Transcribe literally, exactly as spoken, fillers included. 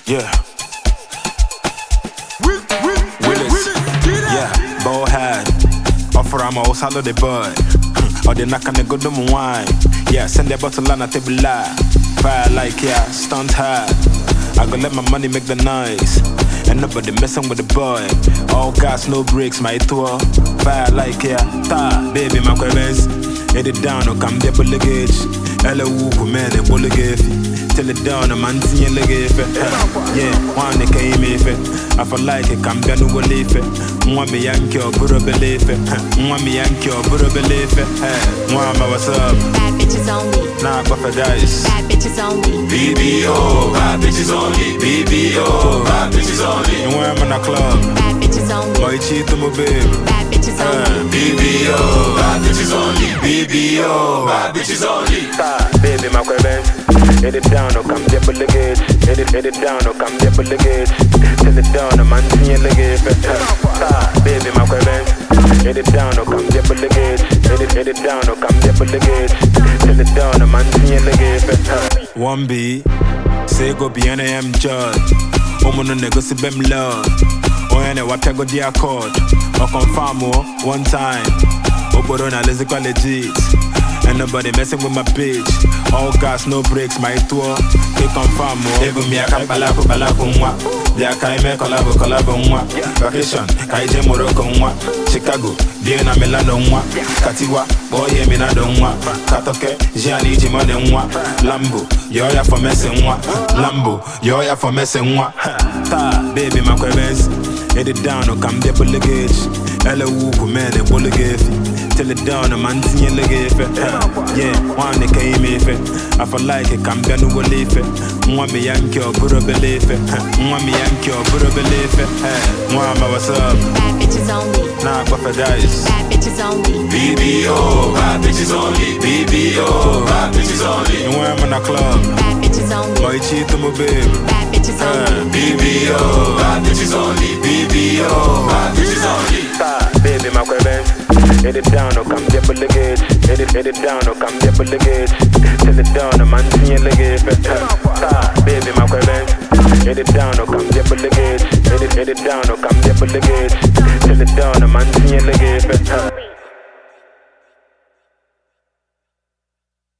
Yeah. Willis. Yeah. Ball head. Offer I'm all salad the bird. Or the knock on the good wine. Yeah. Send the bottle on a table. Fire like yeah. Stunt hard. I go let my money make the noise. And nobody messing with the boy. All gas, no brakes, my tour. Fire like yeah. Ta, baby, my quavens. Hit it down, or come there, bully gauge. Hello, man, and bully gauge. Tell it down, a man, see you yeah, one they came if it. I feel like it, come down to a leaf it. One me yankee or put a belief it. One me yankee or put a belief it. One, what's up? Bad bitches only. Nah, but for guys. Bad bitches only. B B O, bad bitches only. B B O, bad bitches only. And when I'm in a club. Bad bitches only. Boy, cheat to my babe. Bad bitches only. B B O, bad bitches only. B B O, bad bitches only. Ta, baby, my quavens. Hit it down, or come there, bully gauge. Hit it, hit it down, or come there, bully gauge. Tell it down, a man, see you legate. Ta, baby, my quavens. Hit it down, or come there, bully gauge. Hit it, hit it down, or come there, bully gauge. Tell it down, a man, see you legate. One B, say go be an A M judge. Omo no go see bem love. Oh, and I watch go the accord. Or confirm one time. Obodo na lazy legit. And nobody messing with my bitch. All gas, no brakes, my tour. They confirm more. Ego mi aka balaku balaku mwa. Dia kai me collabo collabo mwa. Vacation, kai je Morocco mwa. Chicago, die na Milano mwa. Katiwa, boye mi na don mwa. Katoke, jiani ji mone mwa. Lambo, yo ya for messing mwa. Lambo, yo ya for messing mwa. Ta, baby my quavens. Hit it down, or come there bully gauge. Hello, man, and bully gauge. Tell it down, a man, see you legate. Yeah, one they came if it. I feel like it, come down to a leaf it. One me yankee or put a belief it. One me yankee or put a belief it. One, what's up? Bad bitches only. Nah, but for guys. Bad bitches only. B B O, bad bitches only. B B O, bad bitches only. And when I'm in a club. Bad bitches only. Boy, cheat to my babe. Bad bitches only. B B O, bad bitches only. B B O, bad bitches only. Ta, baby, my quavens. Hit it down, or come there, bully gauge. Hit it, hit it down, or come there, bully gauge. Tell it down, a man, see you legate. Ta, baby, my quavens. Hit it down, or come there, bully gauge. Hit it, hit it down, or come there, bully gauge. Tell it down, a man, see you legate.